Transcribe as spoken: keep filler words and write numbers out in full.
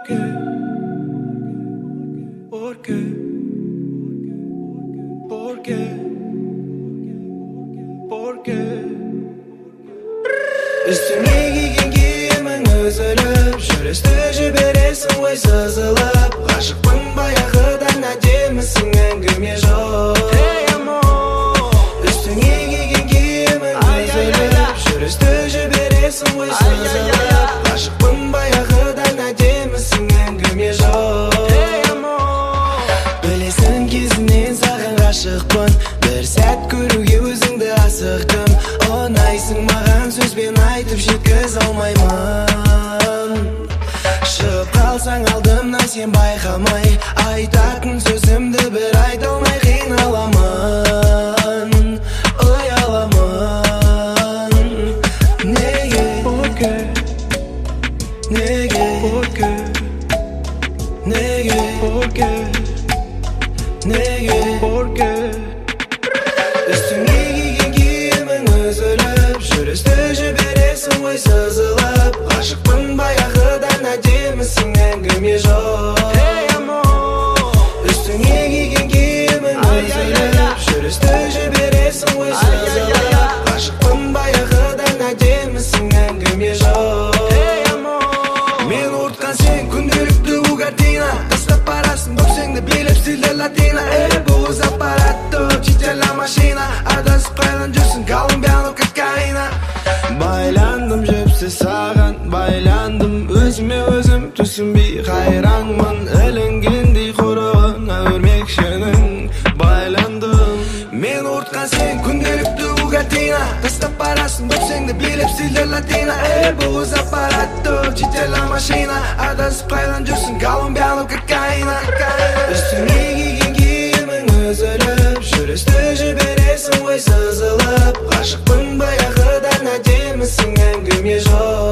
qué? ¿Por qué? ¿Por qué? ¿Por qué? Üstüne giygen kiyiming özülüp Жүрісті жібересің ой сызылып Ғашықпын баяғыдан әдемісің әңгіме жоқ Hey amor Üstüne giygen kiyiming özülüp Жүрісті жібересің ой сызылып Ғашықпын баяғыдан әдемісің әңгіме жоқ Hey amor Білесің кезінен саған ғашықпын Бір сәт көруге өзіңді асықтым Ұнайсың маған сөзбен айтып жеткіз алмаймын Шығып қалсаң алдымнан сен байқамай Айтатын сөзімді бір айта алмай қиналамын Ұяламын Неге? ¿Por qué? Неге? ¿Por qué? Неге? ¿Por qué? Неге? ¿Por qué? Üstüne giygen kiyiming özülüp Жүрісті жібересің ой сызылып Ғашықпын баяғыдан әдемісің әңгіме жоқ Hey amor Üstüne giygen kiyiming özülüp Жүрісті жібересің ой сызылып Ғашықпын баяғыдан әдемісің әңгіме жоқ Hey amor Мен ұртқан сен күнделікті угартина Тастап барасың бөксеңді билеп стильді латина Эй бұл өз аппаратты чителя машина Адасып қайдан жүрсің колумбиано кокаина Байландым жіпсі саған байландым Өзіме өзім түсінбей қайранмын Ілінгендей құрығына өрмекшінің байландым Мен ұртқан сен күнделікті угартина Тастап барасың бөксеңді билеп стильді латина Эй бұл өз аппаратты чителя машина Адасып қайдан жүрсің колумбиано кокаина Үстіне киген киімің өзіліп Жүрісті жібересің ой сызылып Ғашықпын баяғыдан әдемісің әңгіме жоқ